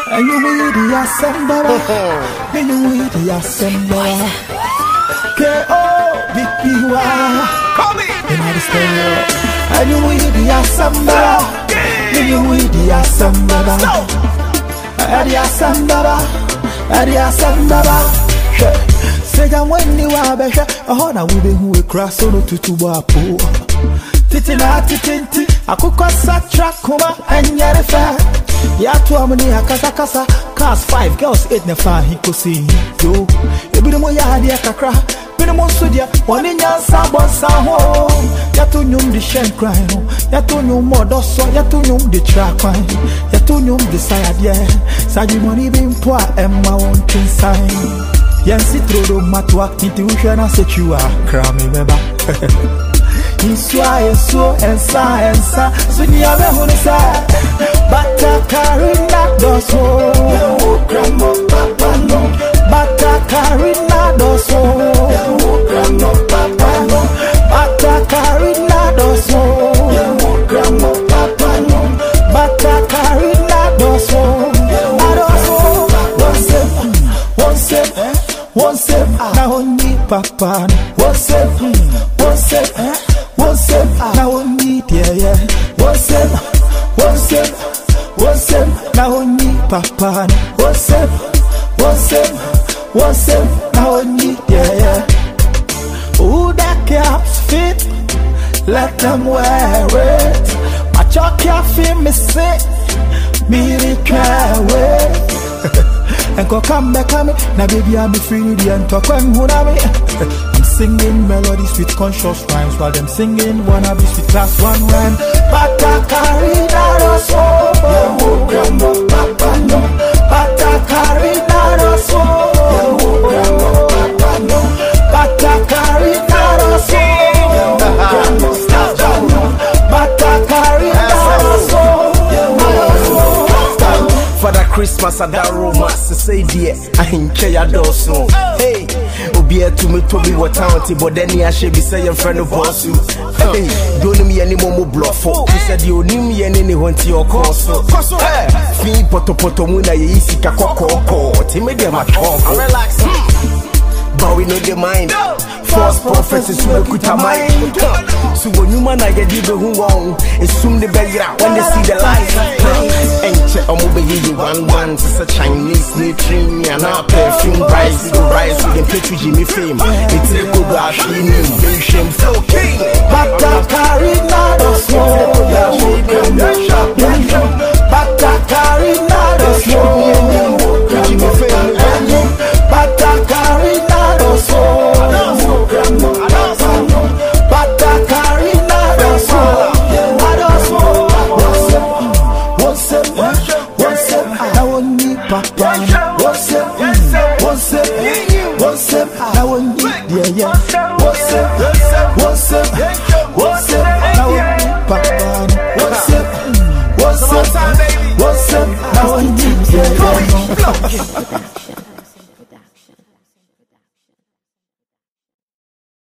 And you with the assembly, and you with the assembly. K.O. B.P.Y. Come in. And I stand. And you with the assembly, and you with the assembly. And the assembly, and the assembly. Say I'm when you are better. Oh, now we be who we cross on to Tuapo. Titina titinti, akuka satra kuma anyare fa. Ya tu amuni akasa kasa, cars 5 girls 8 na fa hiko si yo. Ebi mo ya ade akakra, bi mo sodia, woni nyansa bonsa ho. Ya tu nyum di shen cry ho, ya tu nyum modoso, ya tu nyum di tra kwan, ya tu nyum di sayade. Saji money bi mpoa emma won tinsan. Yansi trodo matwa, nti uhwe na sechiwa, kra me meba. Iswa eso ensa sunya be hunisa Batakarina doso grandma papa no Batakarina doso grandma papa no Batakarina doso grandma papa no Batakarina doso one sip now only papa one sip now only dear one sip now only papa one sip now only dear. Who that caps fit, let them wear it. My chalk cafe me say me can't and go come back at me. Now baby I'm free and talk when I'm singing melodies with conscious rhymes while them singing wannabes with class 1 rhyme. Batakarina doso grandma papa no Batakarina doso grandma papa no Batakarina doso grandma papa no Batakarina doso. Father Christmas at that romance, say dear, I ain't care doso. Hey, Obia to me to be what talented, but then I should be saying friend of boss. Hey, don't me any more bluff. You said you knew me and anyone to your course. Hey, Fee Poto Muna Yisi Kakoko, Timid my talk. Relax, but we know the mind. False prophecies to the kuta mind. So when you man I get you who wrong, assume the background when they see the light. Ain't I'm over you one it's a Chinese nutrient and a perfume rice we can play to Jimmy fame. It's a good rush in invasion flow king. Batakarina doso Batakarina doso Jimmy fame. Batakarina doso Batakarina doso now only papa one sip now only yeah one sip now only papa one sip now only yeah